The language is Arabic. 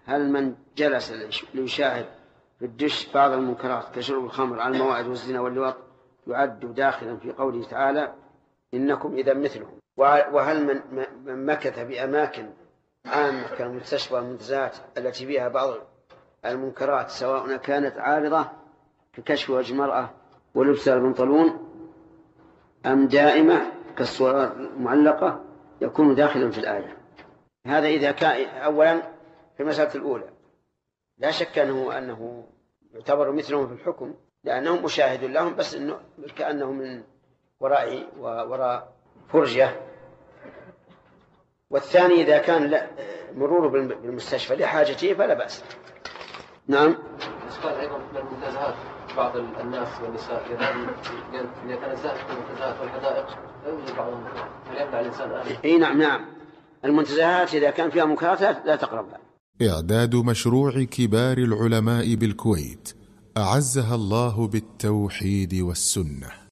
هل من جلس ليشاهد في الدش بعض المنكرات كشرب الخمر على الموائد والزنا واللواط يعد داخلا في قوله تعالى إنكم إذا مثلهم؟ وهل من مكث بأماكن عامة كالمستشفى والمنتزهات التي فيها بعض المنكرات سواء كانت عارضة ككشف وجه المرأة ولبس البنطلون أم دائمة كالصور المعلقة يكون داخلا في الآية. هذا إذا كان أولا في المسألة الأولى لا شك أنه يعتبر مثلهم في الحكم لأنهم مشاهد لهم بس إنه كأنهم من وراء فرجة. والثاني إذا كان لا مروره بالمستشفى لحاجته فلا بأس. نعم. قال أيضا من المنتزهات بعض الناس والنساء إذا كان الزائد في المنتزهات والحدائق لا يوجد بعضهم فليمنع الإنسان أهله. إيه نعم. المنتزهات إذا كان فيها منكرات لا تقربها. إعداد مشروع كبار العلماء بالكويت أعزها الله بالتوحيد والسنة.